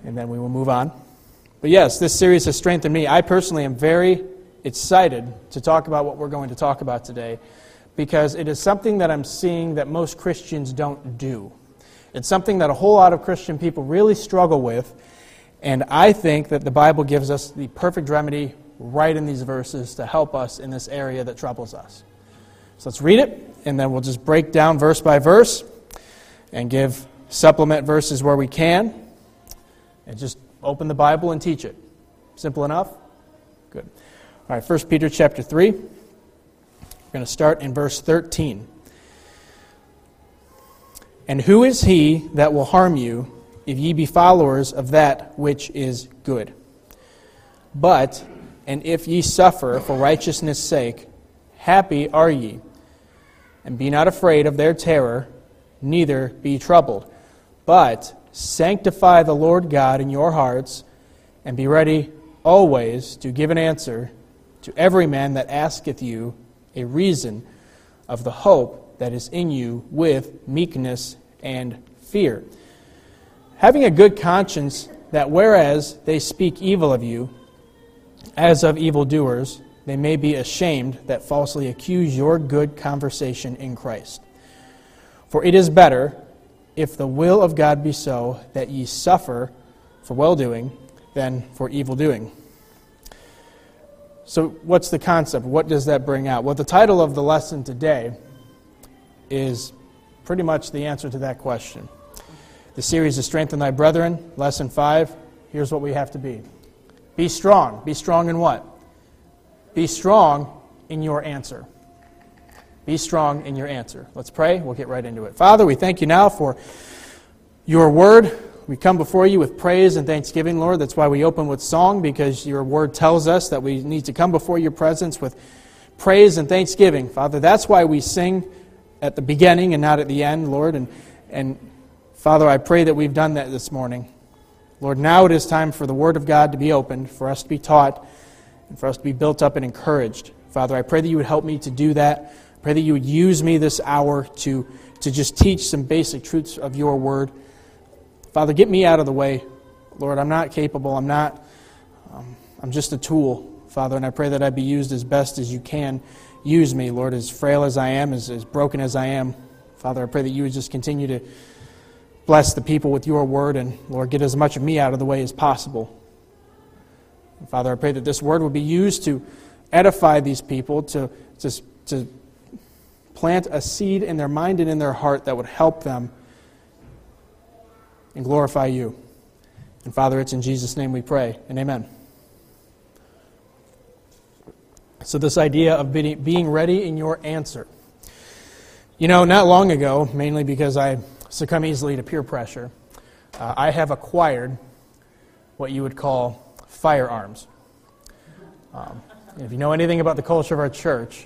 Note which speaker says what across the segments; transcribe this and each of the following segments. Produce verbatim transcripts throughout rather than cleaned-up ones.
Speaker 1: and then we will move on. But yes, this series has strengthened me. I personally am very excited to talk about what we're going to talk about today, because it is something that I'm seeing that most Christians don't do. It's something that a whole lot of Christian people really struggle with, and I think that the Bible gives us the perfect remedy right in these verses to help us in this area that troubles us. So let's read it, and then we'll just break down verse by verse and give supplement verses where we can, and just open the Bible and teach it. Simple enough? Good. All right, First Peter chapter three. We're going to start in verse thirteen. And who is he that will harm you if ye be followers of that which is good? But, and if ye suffer for righteousness' sake, happy are ye. And be not afraid of their terror, neither be troubled. But sanctify the Lord God in your hearts, and be ready always to give an answer to every man that asketh you a reason of the hope that is in you with meekness and fear. Having a good conscience, that whereas they speak evil of you, as of evildoers, they may be ashamed that falsely accuse your good conversation in Christ. For it is better, if the will of God be so, that ye suffer for well-doing than for evil-doing. So what's the concept? What does that bring out? Well, the title of the lesson today is pretty much the answer to that question. The series is Strengthen Thy Brethren, Lesson five. Here's what we have to be. Be strong. Be strong in what? Be strong in your answer. Be strong in your answer. Let's pray. We'll get right into it. Father, we thank you now for your word. We come before you with praise and thanksgiving, Lord. That's why we open with song, because your word tells us that we need to come before your presence with praise and thanksgiving. Father, that's why we sing at the beginning and not at the end, Lord. And, and Father, I pray that we've done that this morning. Lord, now it is time for the word of God to be opened, for us to be taught, and for us to be built up and encouraged. Father, I pray that you would help me to do that. I pray that you would use me this hour to, to just teach some basic truths of your word. Father, get me out of the way. Lord, I'm not capable. I'm not, um, I'm just a tool, Father, and I pray that I be used as best as you can use me, Lord, as frail as I am, as, as broken as I am. Father, I pray that you would just continue to bless the people with your word, and, Lord, get as much of me out of the way as possible. And Father, I pray that this word would be used to edify these people, to, to, to plant a seed in their mind and in their heart that would help them and glorify you. And Father, it's in Jesus' name we pray, and amen. So this idea of being ready in your answer. You know, not long ago, mainly because I succumb easily to peer pressure, uh, I have acquired what you would call firearms. Um, if you know anything about the culture of our church,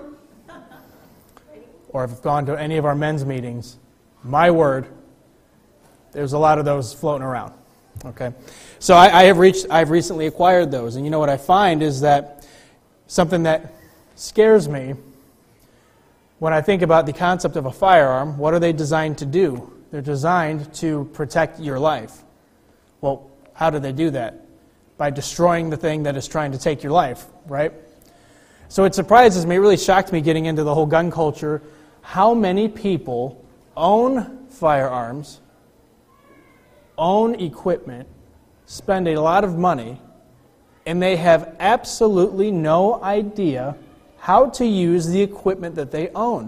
Speaker 1: or if you've gone to any of our men's meetings, my word, there's a lot of those floating around. Okay, so I, I have reached. I've recently acquired those, and you know what I find is that something that scares me when I think about the concept of a firearm. What are they designed to do? They're designed to protect your life. Well, how do they do that? By destroying the thing that is trying to take your life, right? So it surprises me. It really shocked me getting into the whole gun culture. How many people own firearms, own equipment, spend a lot of money, and they have absolutely no idea how to use the equipment that they own.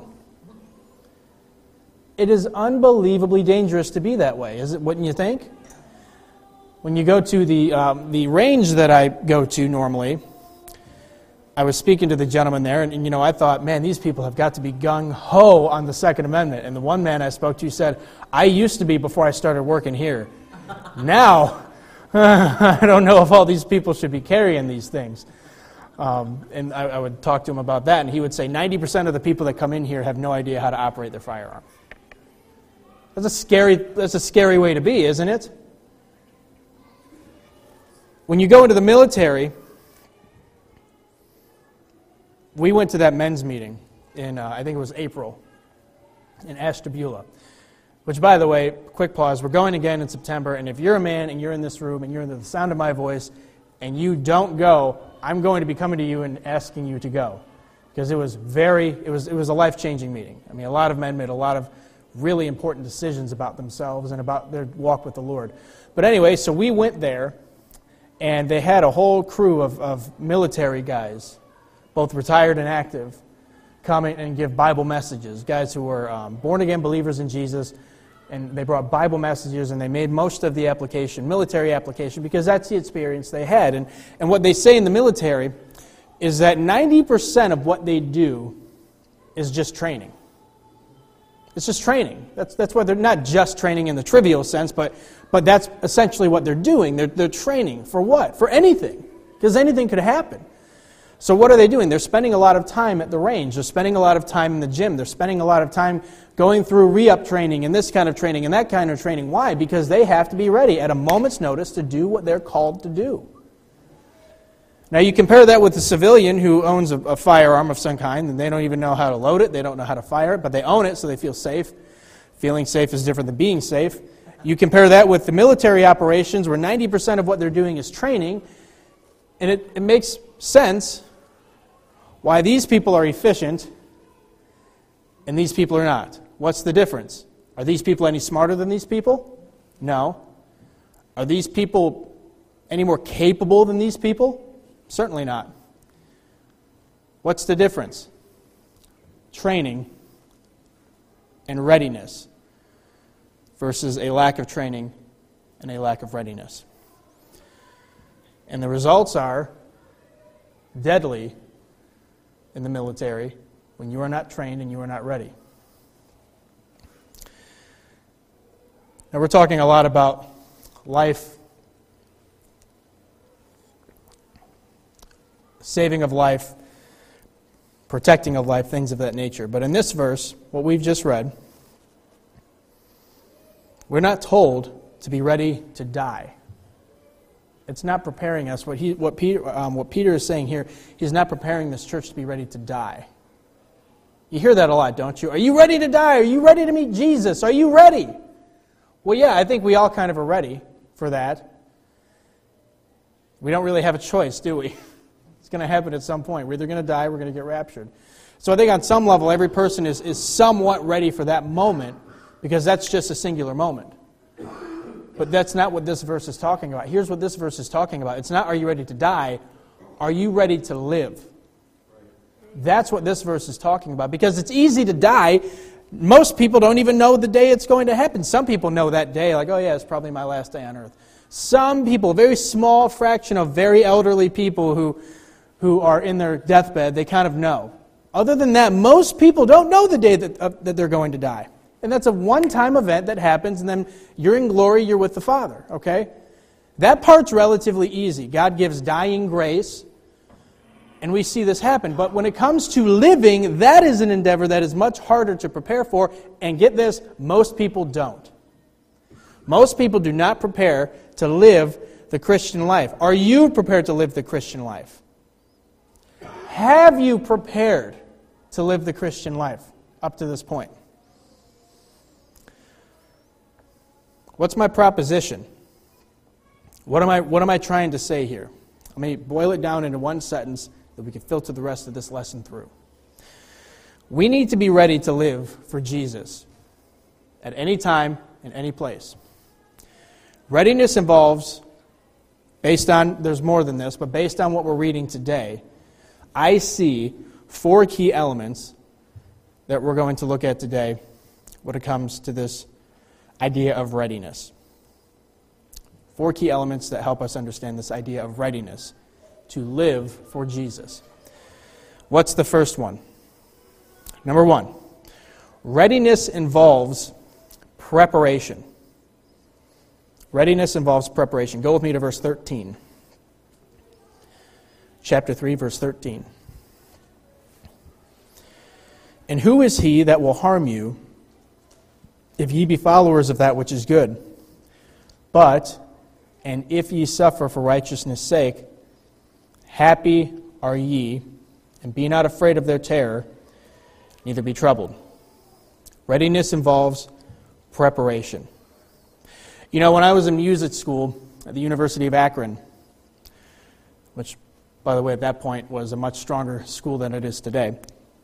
Speaker 1: It is unbelievably dangerous to be that way, is it? Wouldn't you think? When you go to the um, the range that I go to normally, I was speaking to the gentleman there, and, and you know, I thought, man, these people have got to be gung-ho on the Second Amendment. And the one man I spoke to said, I used to be before I started working here. Now, I don't know if all these people should be carrying these things. Um, and I, I would talk to him about that, and he would say ninety percent of the people that come in here have no idea how to operate their firearm. That's a scary, that's a scary way to be, isn't it? When you go into the military, we went to that men's meeting in, uh, I think it was April, in Ashtabula. Which, by the way, quick pause, we're going again in September, and if you're a man and you're in this room and you're in the sound of my voice and you don't go, I'm going to be coming to you and asking you to go. Because it was very, it was, it was a life-changing meeting. I mean, a lot of men made a lot of really important decisions about themselves and about their walk with the Lord. But anyway, so we went there, and they had a whole crew of, of military guys, both retired and active, come and give Bible messages, guys who were um, born-again believers in Jesus, and they brought Bible messages, and they made most of the application, military application, because that's the experience they had. And, and what they say in the military is that ninety percent of what they do is just training. It's just training. That's that's why they're not just training in the trivial sense, but but that's essentially what they're doing. They're they're training for what? For anything, because anything could happen. So what are they doing? They're spending a lot of time at the range. They're spending a lot of time in the gym. They're spending a lot of time going through re-up training and this kind of training and that kind of training. Why? Because they have to be ready at a moment's notice to do what they're called to do. Now you compare that with the civilian who owns a, a firearm of some kind, and they don't even know how to load it, they don't know how to fire it, but they own it so they feel safe. Feeling safe is different than being safe. You compare that with the military operations where ninety percent of what they're doing is training, and it, it makes sense why these people are efficient and these people are not. What's the difference? Are these people any smarter than these people? No. Are these people any more capable than these people? Certainly not. What's the difference? Training and readiness versus a lack of training and a lack of readiness. And the results are deadly in the military when you are not trained and you are not ready. Now we're talking a lot about life, saving of life, protecting of life, things of that nature. But in this verse, what we've just read, we're not told to be ready to die. It's not preparing us. What he, what Peter, um, what Peter is saying here, he's not preparing this church to be ready to die. You hear that a lot, don't you? Are you ready to die? Are you ready to meet Jesus? Are you ready? Well, yeah, I think we all kind of are ready for that. We don't really have a choice, do we? It's going to happen at some point. We're either going to die or we're going to get raptured. So I think on some level, every person is, is somewhat ready for that moment because that's just a singular moment. But that's not what this verse is talking about. Here's what this verse is talking about. It's not, are you ready to die? Are you ready to live? That's what this verse is talking about. Because it's easy to die. Most people don't even know the day it's going to happen. Some people know that day, like, oh yeah, it's probably my last day on earth. Some people, a very small fraction of very elderly people who, who are in their deathbed, they kind of know. Other than that, most people don't know the day that, uh, that they're going to die. And that's a one-time event that happens, and then you're in glory, you're with the Father, okay? That part's relatively easy. God gives dying grace, and we see this happen. But when it comes to living, that is an endeavor that is much harder to prepare for, and get this, most people don't. Most people do not prepare to live the Christian life. Are you prepared to live the Christian life? Have you prepared to live the Christian life up to this point? What's my proposition? What am I what am I trying to say here? Let me boil it down into one sentence that we can filter the rest of this lesson through. We need to be ready to live for Jesus at any time, in any place. Readiness involves, based on, there's more than this, but based on what we're reading today, I see four key elements that we're going to look at today when it comes to this idea of readiness. Four key elements that help us understand this idea of readiness to live for Jesus. What's the first one? Number one, readiness involves preparation. Readiness involves preparation. Go with me to verse thirteen. Chapter three, verse thirteen. And who is he that will harm you if ye be followers of that which is good? But, and if ye suffer for righteousness' sake, happy are ye, and be not afraid of their terror, neither be troubled. Readiness involves preparation. You know, when I was in music school at the University of Akron, which, by the way, at that point was a much stronger school than it is today,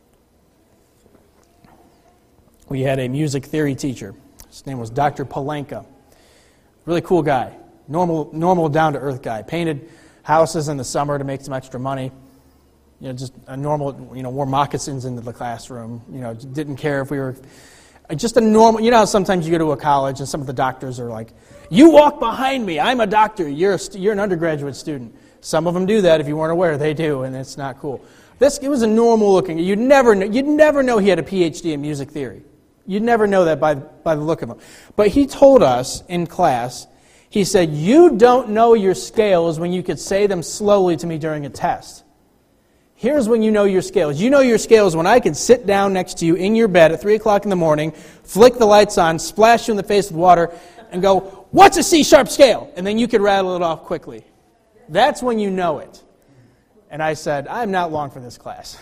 Speaker 1: we had a music theory teacher. His name was Doctor Palenka. Really cool guy. Normal, normal down-to-earth guy. Painted houses in the summer to make some extra money. You know, just a normal, you know, wore moccasins into the classroom. You know, didn't care if we were... Just a normal... You know how sometimes you go to a college and some of the doctors are like, you walk behind me, I'm a doctor, you're, a st- you're an undergraduate student. Some of them do that if you weren't aware. They do, and it's not cool. This, it was a normal looking... You'd never know, you'd never know he had a P H D in music theory. You'd never know that by, by the look of him. But he told us in class, he said, you don't know your scales when you could say them slowly to me during a test. Here's when you know your scales. You know your scales when I can sit down next to you in your bed at three o'clock in the morning, flick the lights on, splash you in the face with water, and go, what's a C-sharp scale? And then you could rattle it off quickly. That's when you know it. And I said, I'm not long for this class.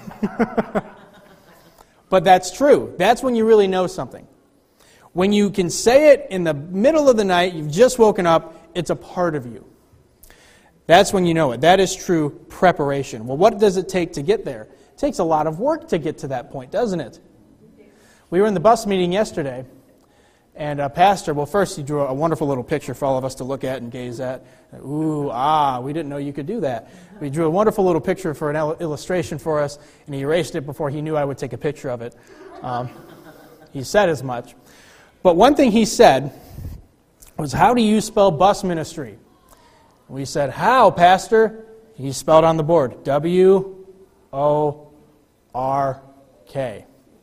Speaker 1: But that's true. That's when you really know something. When you can say it in the middle of the night, you've just woken up, it's a part of you. That's when you know it. That is true preparation. Well, what does it take to get there? It takes a lot of work to get to that point, doesn't it? We were in the bus meeting yesterday, and a pastor, well, first he drew a wonderful little picture for all of us to look at and gaze at. Ooh, ah, we didn't know you could do that. He drew a wonderful little picture for an illustration for us, and he erased it before he knew I would take a picture of it. Um, he said as much. But one thing he said was, how do you spell bus ministry? We said, how, Pastor? He spelled on the board, W O R K.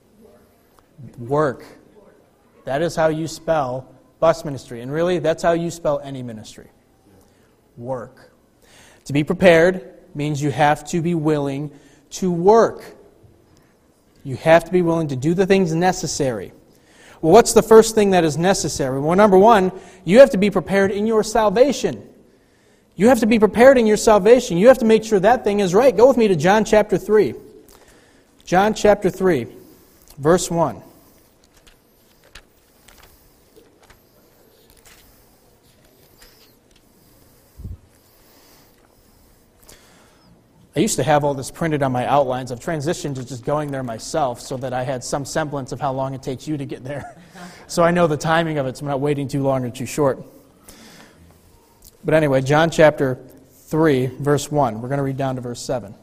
Speaker 1: Work. That is how you spell bus ministry. And really, that's how you spell any ministry. Work. To be prepared means you have to be willing to work. You have to be willing to do the things necessary. Well, what's the first thing that is necessary? Well, number one, you have to be prepared in your salvation. You have to be prepared in your salvation. You have to make sure that thing is right. Go with me to John chapter three. John chapter three, verse one. I used to have all this printed on my outlines. I've transitioned to just going there myself so that I had some semblance of how long it takes you to get there. So I know the timing of it, so I'm not waiting too long or too short. But anyway, John chapter three, verse one. We're going to read down to verse seven.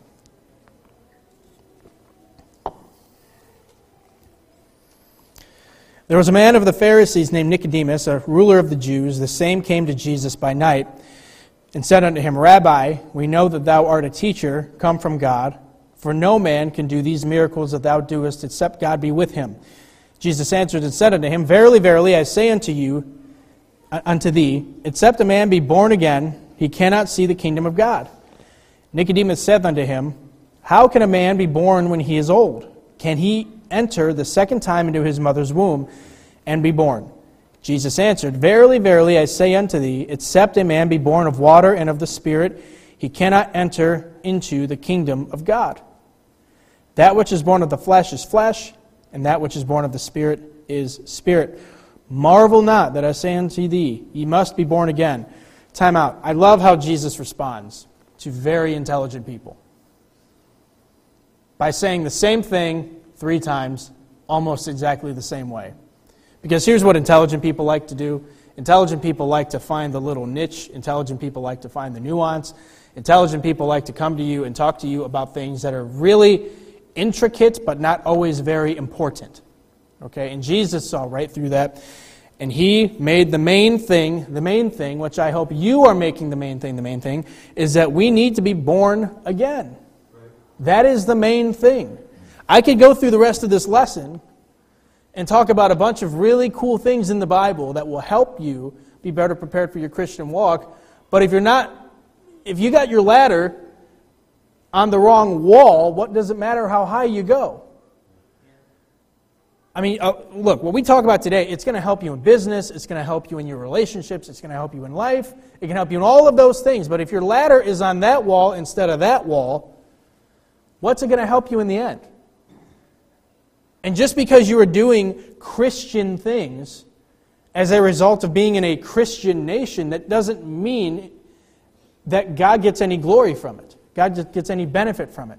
Speaker 1: There was a man of the Pharisees named Nicodemus, a ruler of the Jews. The same came to Jesus by night and said unto him, Rabbi, we know that thou art a teacher come from God, for no man can do these miracles that thou doest except God be with him. Jesus answered and said unto him, Verily, verily, I say unto you, unto thee, except a man be born again, he cannot see the kingdom of God. Nicodemus said unto him, How can a man be born when he is old? Can he enter the second time into his mother's womb and be born? Jesus answered, Verily, verily, I say unto thee, except a man be born of water and of the Spirit, he cannot enter into the kingdom of God. That which is born of the flesh is flesh, and that which is born of the Spirit is spirit. Marvel not that I say unto thee, ye must be born again. Time out. I love how Jesus responds to very intelligent people by saying the same thing three times, almost exactly the same way. Because here's what intelligent people like to do. Intelligent people like to find the little niche. Intelligent people like to find the nuance. Intelligent people like to come to you and talk to you about things that are really intricate but not always very important. Okay, and Jesus saw right through that. And he made the main thing, the main thing, which I hope you are making the main thing, the main thing, is that we need to be born again. That is the main thing. I could go through the rest of this lesson and talk about a bunch of really cool things in the Bible that will help you be better prepared for your Christian walk. But if you're not, if you got your ladder on the wrong wall, what does it matter how high you go? I mean, uh, look, what we talk about today, it's going to help you in business, it's going to help you in your relationships, it's going to help you in life, it can help you in all of those things. But if your ladder is on that wall instead of that wall, what's it going to help you in the end? And just because you are doing Christian things as a result of being in a Christian nation, that doesn't mean that God gets any glory from it. God gets any benefit from it.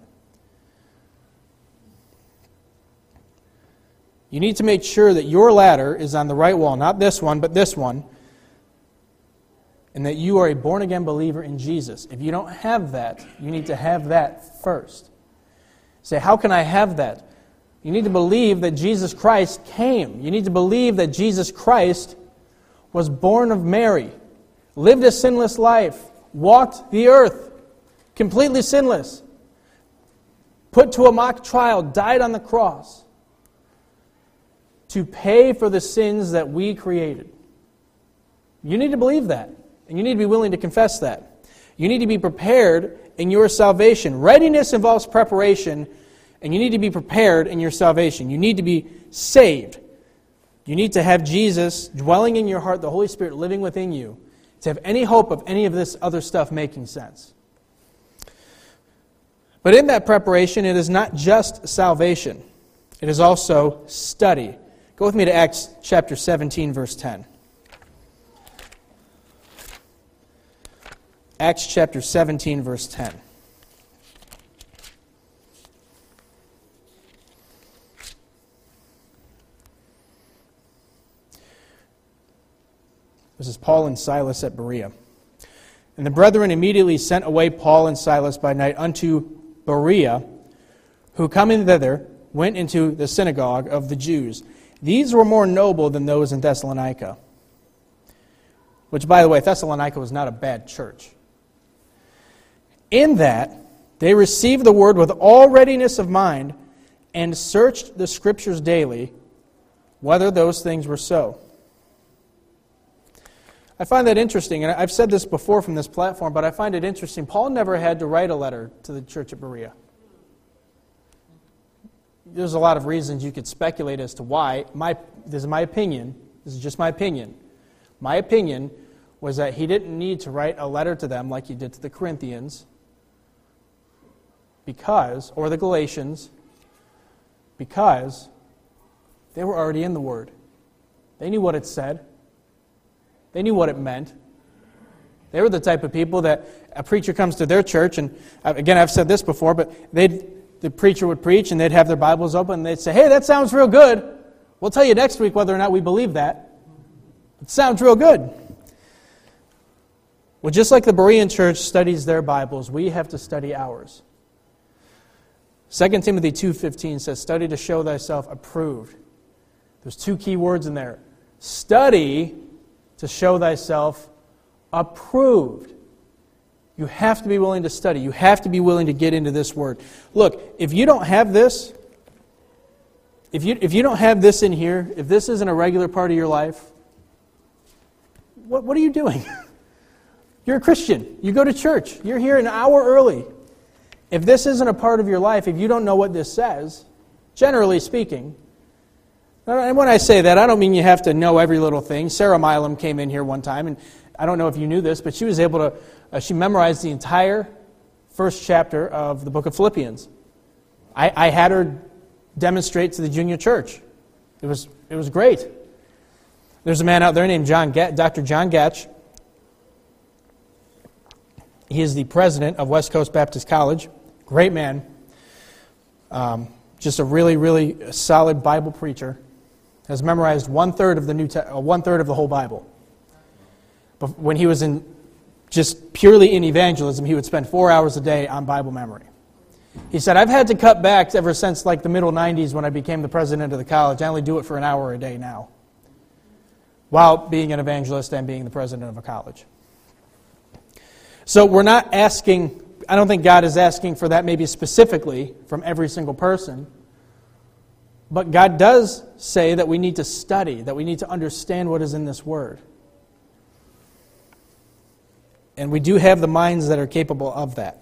Speaker 1: You need to make sure that your ladder is on the right wall, not this one, but this one, and that you are a born-again believer in Jesus. If you don't have that, you need to have that first. Say, how can I have that? You need to believe that Jesus Christ came. You need to believe that Jesus Christ was born of Mary, lived a sinless life, walked the earth, completely sinless, put to a mock trial, died on the cross, to pay for the sins that we created. You need to believe that, and you need to be willing to confess that. You need to be prepared in your salvation. Readiness involves preparation, and you need to be prepared in your salvation. You need to be saved. You need to have Jesus dwelling in your heart, the Holy Spirit living within you, to have any hope of any of this other stuff making sense. But in that preparation, it is not just salvation. It is also study. Go with me to Acts chapter seventeen, verse ten. Acts chapter seventeen, verse ten. This is Paul and Silas at Berea. And the brethren immediately sent away Paul and Silas by night unto Berea, who coming thither went into the synagogue of the Jews. These were more noble than those in Thessalonica. Which, by the way, Thessalonica was not a bad church. In that they received the word with all readiness of mind and searched the Scriptures daily, whether those things were so. I find that interesting, and I've said this before from this platform, but I find it interesting. Paul never had to write a letter to the church at Berea. There's a lot of reasons you could speculate as to why. My, this is my opinion. This is just my opinion. My opinion was that he didn't need to write a letter to them like he did to the Corinthians, because, or the Galatians, because they were already in the Word. They knew what it said. They knew what it meant. They were the type of people that a preacher comes to their church, and again, I've said this before, but they'd, the preacher would preach, and they'd have their Bibles open, and they'd say, hey, that sounds real good. We'll tell you next week whether or not we believe that. It sounds real good. Well, just like the Berean church studies their Bibles, we have to study ours. Second Timothy two fifteen says, study to show thyself approved. There's two key words in there. Study to show thyself approved. You have to be willing to study. You have to be willing to get into this word. Look, if you don't have this, if you if you don't have this in here, if this isn't a regular part of your life, what what are you doing? You're a Christian. You go to church. You're here an hour early. If this isn't a part of your life, if you don't know what this says, generally speaking, and when I say that, I don't mean you have to know every little thing. Sarah Milam came in here one time, and I don't know if you knew this, but she was able to, uh, she memorized the entire first chapter of the book of Philippians. I, I had her demonstrate to the junior church. It was it was great. There's a man out there named John Ga- Doctor John Gatch. He is the president of West Coast Baptist College. Great man. Um, just a really, really solid Bible preacher. Has memorized one third of the New Te- uh, one third of the whole Bible. But when he was in just purely in evangelism, he would spend four hours a day on Bible memory. He said, I've had to cut back ever since like the middle nineties when I became the president of the college. I only do it for an hour a day now, while being an evangelist and being the president of a college. So we're not asking, I don't think God is asking for that maybe specifically from every single person. But God does say that we need to study, that we need to understand what is in this Word. And we do have the minds that are capable of that.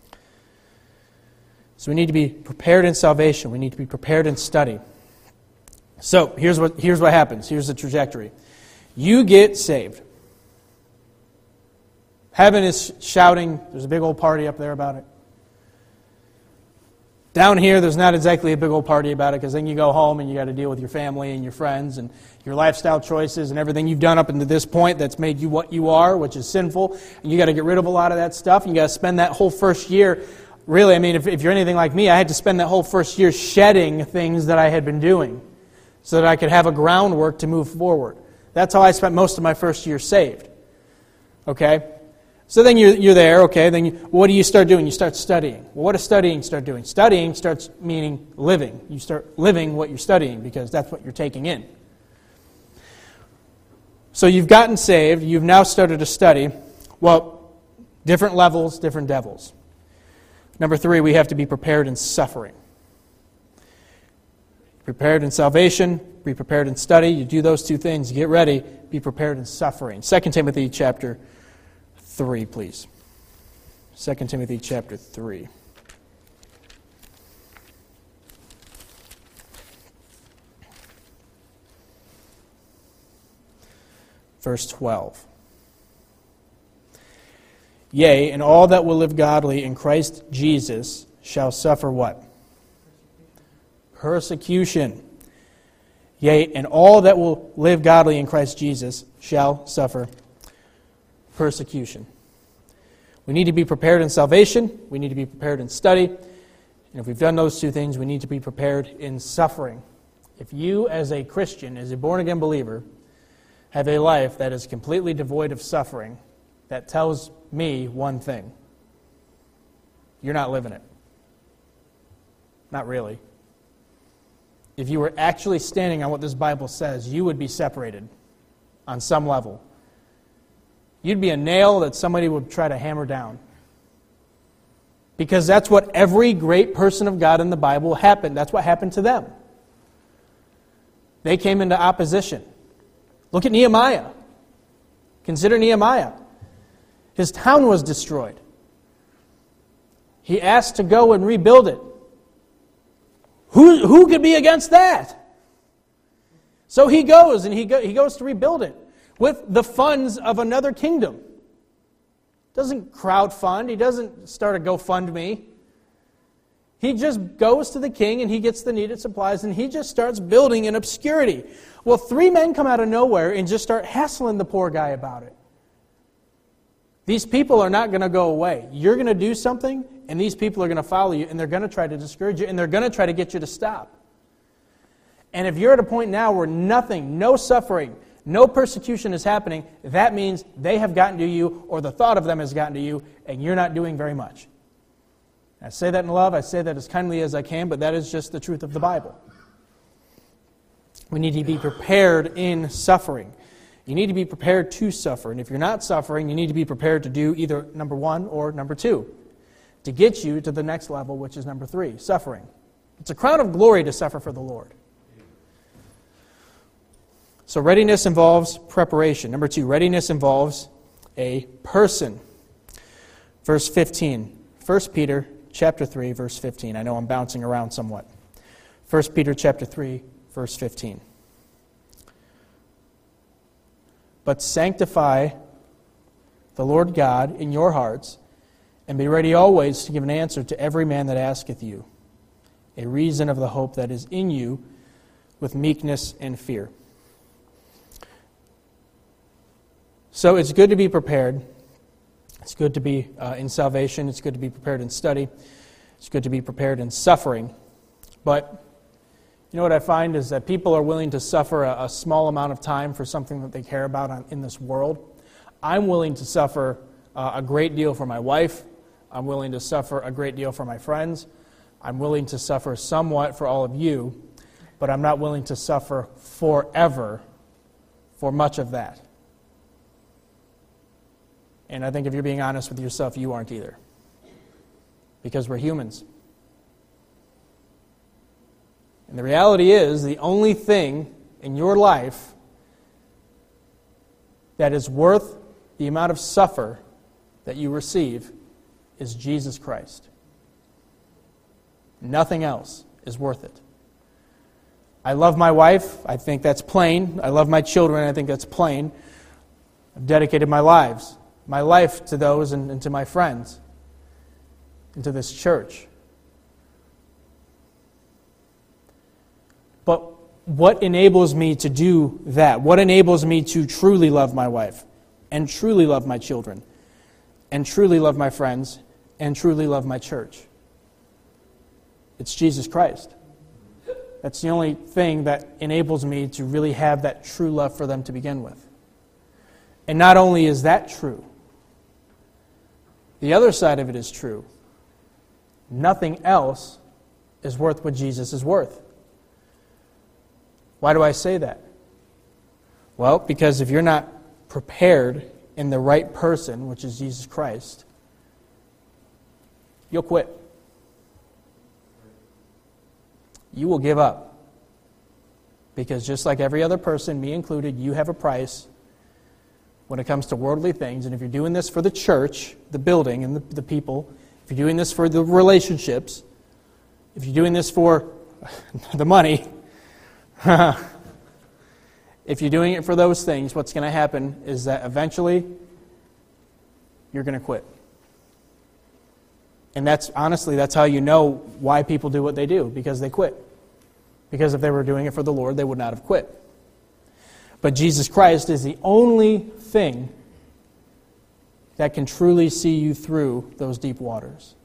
Speaker 1: So we need to be prepared in salvation. We need to be prepared in study. So here's what here's what happens. Here's the trajectory. You get saved. Heaven is shouting. There's a big old party up there about it. Down here, there's not exactly a big old party about it, because then you go home and you got to deal with your family and your friends and your lifestyle choices and everything you've done up until this point that's made you what you are, which is sinful. And you got to get rid of a lot of that stuff. And you got to spend that whole first year, really, I mean, if, if you're anything like me, I had to spend that whole first year shedding things that I had been doing so that I could have a groundwork to move forward. That's how I spent most of my first year saved. Okay? So then you're, you're there, okay, then you, what do you start doing? You start studying. Well, what does studying start doing? Studying starts meaning living. You start living what you're studying because that's what you're taking in. So you've gotten saved, you've now started to study. Well, different levels, different devils. Number three, we have to be prepared in suffering. Prepared in salvation, be prepared in study. You do those two things, you get ready, be prepared in suffering. Second Timothy chapter three, please. Second Timothy chapter three. Verse twelve. Yea, and all that will live godly in Christ Jesus shall suffer what? Persecution. Yea, and all that will live godly in Christ Jesus shall suffer persecution. We need to be prepared in salvation. We need to be prepared in study. And if we've done those two things, we need to be prepared in suffering. If you, as a Christian, as a born-again believer, have a life that is completely devoid of suffering, that tells me one thing. You're not living it. Not really. If you were actually standing on what this Bible says, you would be separated on some level. You'd be a nail that somebody would try to hammer down. Because that's what every great person of God in the Bible happened. That's what happened to them. They came into opposition. Look at Nehemiah. Consider Nehemiah. His town was destroyed. He asked to go and rebuild it. Who, who could be against that? So he goes, and he, go, he goes to rebuild it with the funds of another kingdom. Doesn't crowdfund. He doesn't start a GoFundMe. He just goes to the king and he gets the needed supplies and he just starts building in obscurity. Well, three men come out of nowhere and just start hassling the poor guy about it. These people are not going to go away. You're going to do something and these people are going to follow you and they're going to try to discourage you and they're going to try to get you to stop. And if you're at a point now where nothing, no suffering, no persecution is happening, that means they have gotten to you or the thought of them has gotten to you and you're not doing very much. I say that in love, I say that as kindly as I can, but that is just the truth of the Bible. We need to be prepared in suffering. You need to be prepared to suffer. And if you're not suffering, you need to be prepared to do either number one or number two to get you to the next level, which is number three, suffering. It's a crown of glory to suffer for the Lord. So readiness involves preparation. Number two, readiness involves a person. Verse fifteen. First Peter chapter three, verse fifteen. I know I'm bouncing around somewhat. First Peter chapter three, verse fifteen. But sanctify the Lord God in your hearts, and be ready always to give an answer to every man that asketh you, a reason of the hope that is in you, with meekness and fear. So it's good to be prepared. It's good to be uh, in salvation. It's good to be prepared in study. It's good to be prepared in suffering. But you know what I find is that people are willing to suffer a, a small amount of time for something that they care about on, in this world. I'm willing to suffer uh, a great deal for my wife. I'm willing to suffer a great deal for my friends. I'm willing to suffer somewhat for all of you, but I'm not willing to suffer forever for much of that. And I think if you're being honest with yourself, you aren't either. Because we're humans. And the reality is, the only thing in your life that is worth the amount of suffer that you receive is Jesus Christ. Nothing else is worth it. I love my wife. I think that's plain. I love my children. I think that's plain. I've dedicated my lives. my life to those and, and to my friends, and to this church. But what enables me to do that? What enables me to truly love my wife, and truly love my children, and truly love my friends, and truly love my church? It's Jesus Christ. That's the only thing that enables me to really have that true love for them to begin with. And not only is that true, the other side of it is true. Nothing else is worth what Jesus is worth. Why do I say that? Well, because if you're not prepared in the right person, which is Jesus Christ, you'll quit. You will give up. Because just like every other person, me included, you have a price when it comes to worldly things. And if you're doing this for the church, the building, and the, the people, if you're doing this for the relationships, if you're doing this for the money, if you're doing it for those things, what's going to happen is that eventually you're going to quit. And that's, honestly, that's how you know why people do what they do, because they quit. Because if they were doing it for the Lord, they would not have quit. But Jesus Christ is the only thing that can truly see you through those deep waters.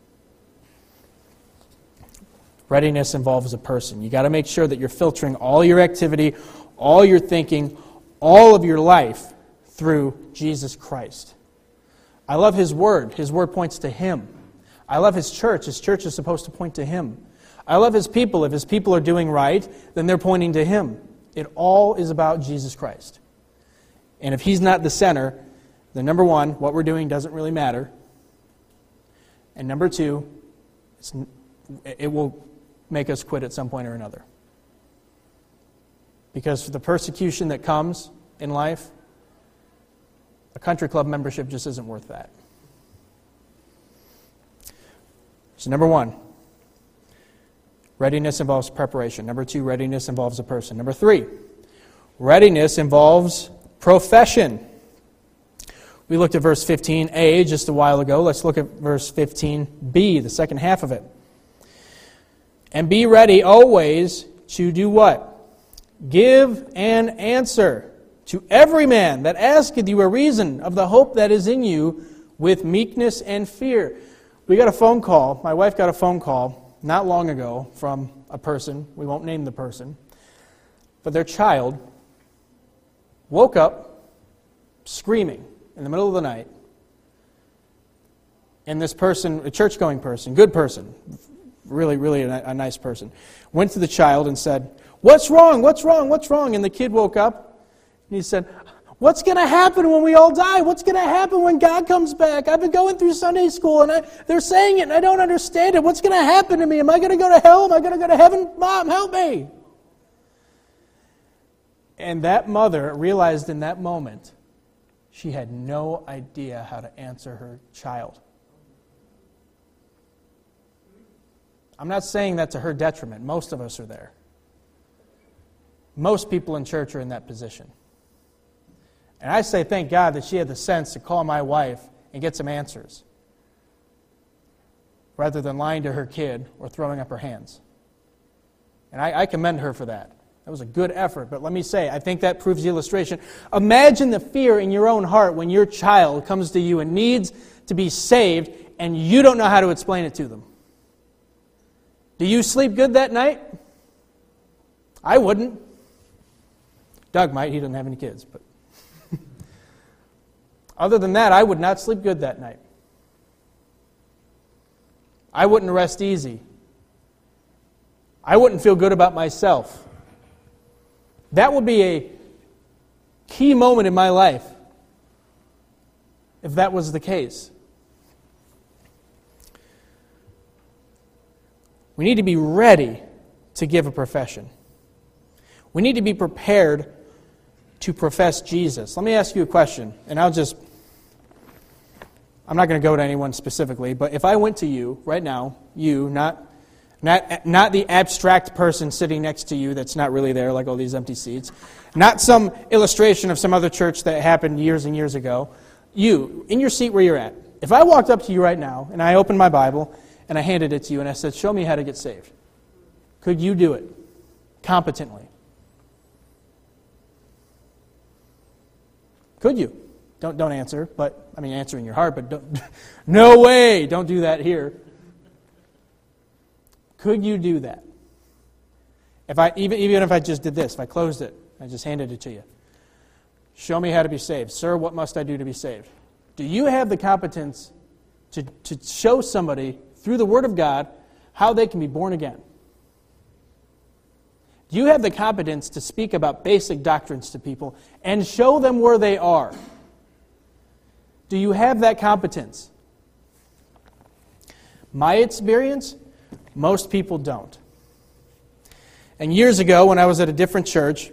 Speaker 1: Readiness involves a person. You got to make sure that you're filtering all your activity, all your thinking, all of your life through Jesus Christ. I love His Word. His Word points to Him. I love His church. His church is supposed to point to Him. I love His people. If His people are doing right, then they're pointing to Him. It all is about Jesus Christ. And if He's not the center, then number one, what we're doing doesn't really matter. And number two, it's, it will make us quit at some point or another. Because for the persecution that comes in life, a country club membership just isn't worth that. So number one, readiness involves preparation. Number two, readiness involves a person. Number three, readiness involves profession. We looked at verse fifteen a just a while ago. Let's look at verse fifteen b, the second half of it. And be ready always to do what? Give an answer to every man that asketh you a reason of the hope that is in you with meekness and fear. We got a phone call, my wife got a phone call not long ago from a person, we won't name the person, but their child woke up screaming in the middle of the night. And this person, a church-going person, good person, really, really a, a nice person, went to the child and said, "What's wrong? What's wrong? What's wrong?" And the kid woke up and he said, "What's going to happen when we all die? What's going to happen when God comes back? I've been going through Sunday school and I, they're saying it and I don't understand it. What's going to happen to me? Am I going to go to hell? Am I going to go to heaven? Mom, help me." And that mother realized in that moment she had no idea how to answer her child. I'm not saying that to her detriment. Most of us are there. Most people in church are in that position. And I say thank God that she had the sense to call my wife and get some answers, rather than lying to her kid or throwing up her hands. And I, I commend her for that. That was a good effort. But let me say, I think that proves the illustration. Imagine the fear in your own heart when your child comes to you and needs to be saved and you don't know how to explain it to them. Do you sleep good that night? I wouldn't. Doug might. He doesn't have any kids. But other than that, I would not sleep good that night. I wouldn't rest easy. I wouldn't feel good about myself. That would be a key moment in my life if that was the case. We need to be ready to give a profession. We need to be prepared to profess Jesus. Let me ask you a question, and I'll just, I'm not going to go to anyone specifically, but if I went to you right now, you, not, not, not the abstract person sitting next to you that's not really there, like all these empty seats, not some illustration of some other church that happened years and years ago, you, in your seat where you're at, if I walked up to you right now, and I opened my Bible, and I handed it to you, and I said, "Show me how to get saved," could you do it? competently? Could you? Don't don't answer, but I mean answer in your heart, but don't, no way, don't do that here. Could you do that? If I even even if I just did this, if I closed it, I just handed it to you. Show me how to be saved. Sir, what must I do to be saved? Do you have the competence to, to show somebody through the Word of God how they can be born again? Do you have the competence to speak about basic doctrines to people and show them where they are? Do you have that competence? My experience, most people don't. And years ago, when I was at a different church,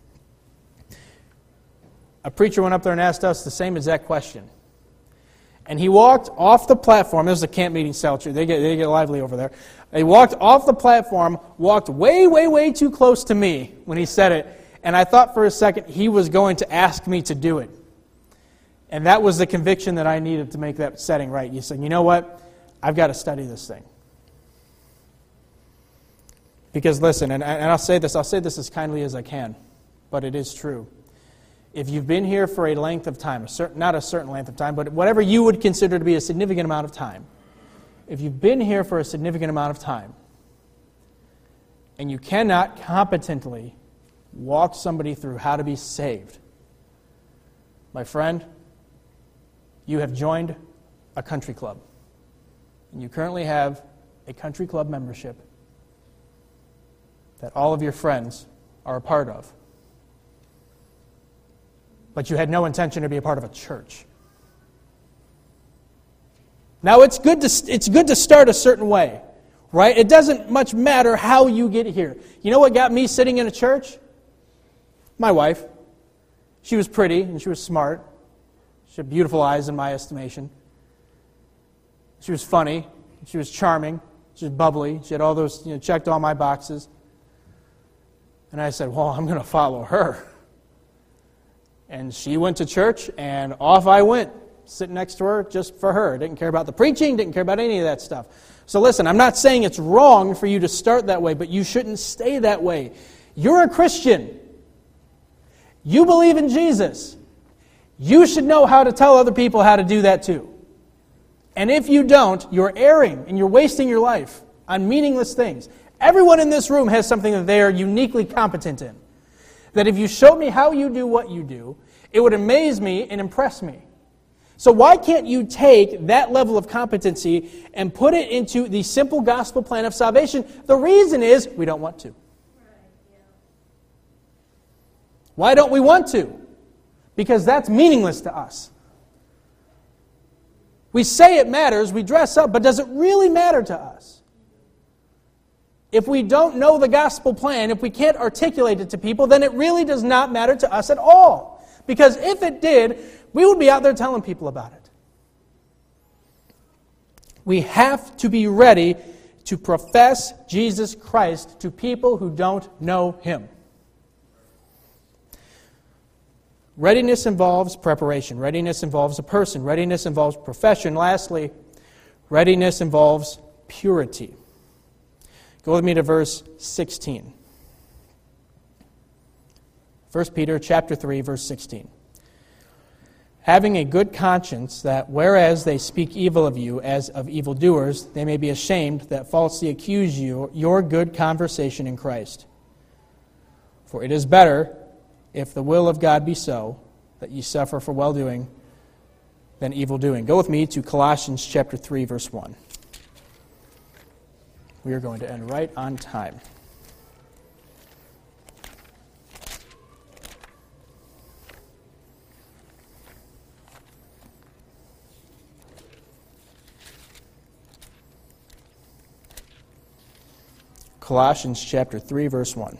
Speaker 1: a preacher went up there and asked us the same exact question. And he walked off the platform. This is a camp meeting cell church. They get, they get lively over there. He walked off the platform, walked way, way, way too close to me when he said it. And I thought for a second he was going to ask me to do it. And that was the conviction that I needed to make that setting right. You said, you know what? I've got to study this thing. Because listen, and, and I'll say this, I'll say this as kindly as I can, but it is true. If you've been here for a length of time, a certain, not a certain length of time, but whatever you would consider to be a significant amount of time, if you've been here for a significant amount of time, and you cannot competently walk somebody through how to be saved, my friend, you have joined a country club. And you currently have a country club membership that all of your friends are a part of. But you had no intention to be a part of a church. Now, it's good to it's good to start a certain way, right? It doesn't much matter how you get here. You know what got me sitting in a church? My wife. She was pretty and she was smart. She had beautiful eyes in my estimation. She was funny. She was charming. She was bubbly. She had all those, you know, checked all my boxes. And I said, well, I'm going to follow her. And she went to church, and off I went, sitting next to her just for her. Didn't care about the preaching, didn't care about any of that stuff. So listen, I'm not saying it's wrong for you to start that way, but you shouldn't stay that way. You're a Christian. You believe in Jesus. You should know how to tell other people how to do that too. And if you don't, you're erring and you're wasting your life on meaningless things. Everyone in this room has something that they are uniquely competent in. That if you showed me how you do what you do, it would amaze me and impress me. So why can't you take that level of competency and put it into the simple gospel plan of salvation? The reason is we don't want to. Why don't we want to? Because that's meaningless to us. We say it matters, we dress up, but does it really matter to us? If we don't know the gospel plan, if we can't articulate it to people, then it really does not matter to us at all. Because if it did, we would be out there telling people about it. We have to be ready to profess Jesus Christ to people who don't know Him. Readiness involves preparation. Readiness involves a person. Readiness involves profession. Lastly, readiness involves purity. Go with me to verse sixteen. First Peter chapter three, verse sixteen. Having a good conscience, that whereas they speak evil of you as of evildoers, they may be ashamed that falsely accuse you your good conversation in Christ. For it is better, if the will of God be so, that ye suffer for well-doing than evil-doing. Go with me to Colossians chapter three, verse one. We are going to end right on time. Colossians chapter three, verse one.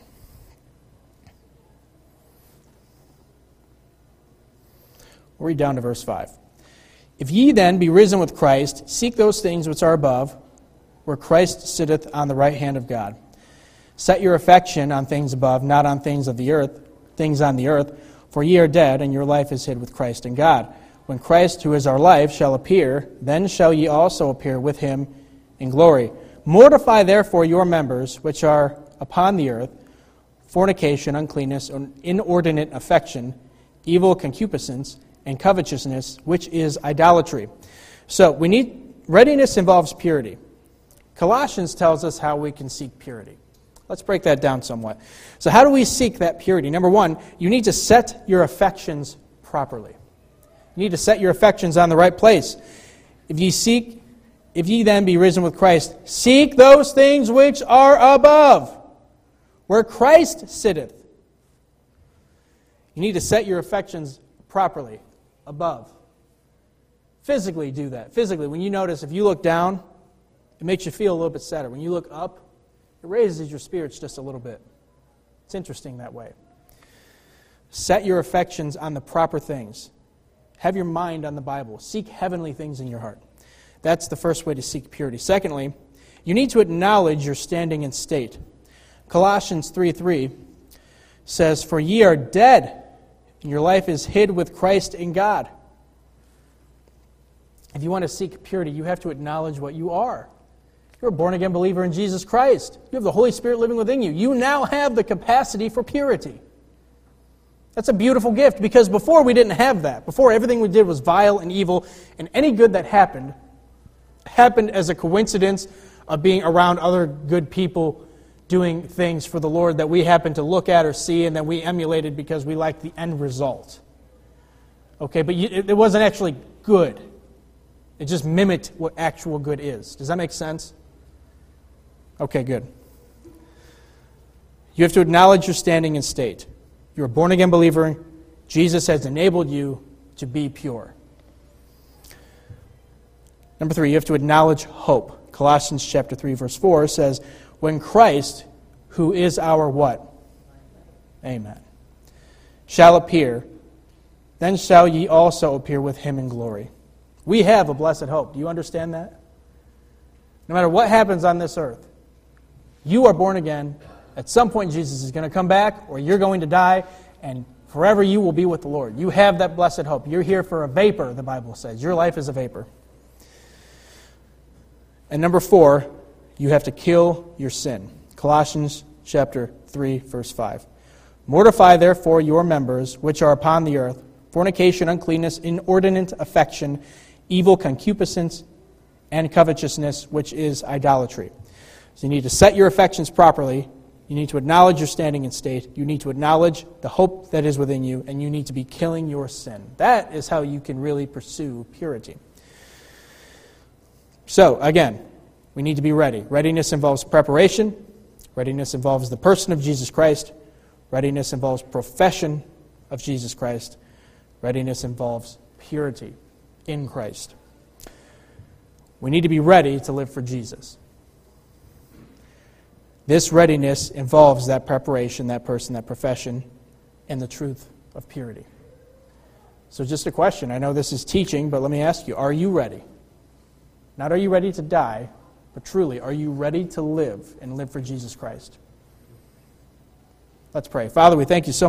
Speaker 1: We'll read down to verse five. If ye then be risen with Christ, seek those things which are above, where Christ sitteth on the right hand of God. Set your affection on things above, not on things of the earth, things on the earth, for ye are dead, and your life is hid with Christ in God. When Christ, who is our life, shall appear, then shall ye also appear with him in glory. Mortify therefore your members which are upon the earth, fornication, uncleanness, inordinate affection, evil concupiscence, and covetousness, which is idolatry. So we need, readiness involves purity. Colossians tells us how we can seek purity. Let's break that down somewhat. So how do we seek that purity? Number one, you need to set your affections properly. You need to set your affections on the right place. If ye seek, if ye then be risen with Christ, seek those things which are above, where Christ sitteth. You need to set your affections properly, above. Physically do that. Physically, when you notice, if you look down, it makes you feel a little bit sadder. When you look up, it raises your spirits just a little bit. It's interesting that way. Set your affections on the proper things. Have your mind on the Bible. Seek heavenly things in your heart. That's the first way to seek purity. Secondly, you need to acknowledge your standing and state. Colossians three three says, "For ye are dead, and your life is hid with Christ in God." If you want to seek purity, you have to acknowledge what you are. You're a born-again believer in Jesus Christ. You have the Holy Spirit living within you. You now have the capacity for purity. That's a beautiful gift, because before we didn't have that. Before, everything we did was vile and evil, and any good that happened happened as a coincidence of being around other good people doing things for the Lord that we happened to look at or see, and that we emulated because we liked the end result. Okay, but you, it, it wasn't actually good. It just mimicked what actual good is. Does that make sense? Okay, good. You have to acknowledge your standing and state. You're a born-again believer. Jesus has enabled you to be pure. Number three, you have to acknowledge hope. Colossians chapter three, verse four says, "When Christ, who is our" what? Amen. "Shall appear, then shall ye also appear with him in glory." We have a blessed hope. Do you understand that? No matter what happens on this earth, you are born again. At some point, Jesus is going to come back, or you're going to die, and forever you will be with the Lord. You have that blessed hope. You're here for a vapor, the Bible says. Your life is a vapor. And number four, you have to kill your sin. Colossians chapter three, verse five. "Mortify therefore your members which are upon the earth, fornication, uncleanness, inordinate affection, evil concupiscence, and covetousness, which is idolatry." So you need to set your affections properly. You need to acknowledge your standing and state. You need to acknowledge the hope that is within you, and you need to be killing your sin. That is how you can really pursue purity. So, again, we need to be ready. Readiness involves preparation. Readiness involves the person of Jesus Christ. Readiness involves profession of Jesus Christ. Readiness involves purity in Christ. We need to be ready to live for Jesus. This readiness involves that preparation, that person, that profession, and the truth of purity. So just a question. I know this is teaching, but let me ask you, are you ready? Not are you ready to die, but truly, are you ready to live and live for Jesus Christ? Let's pray. Father, we thank you so much.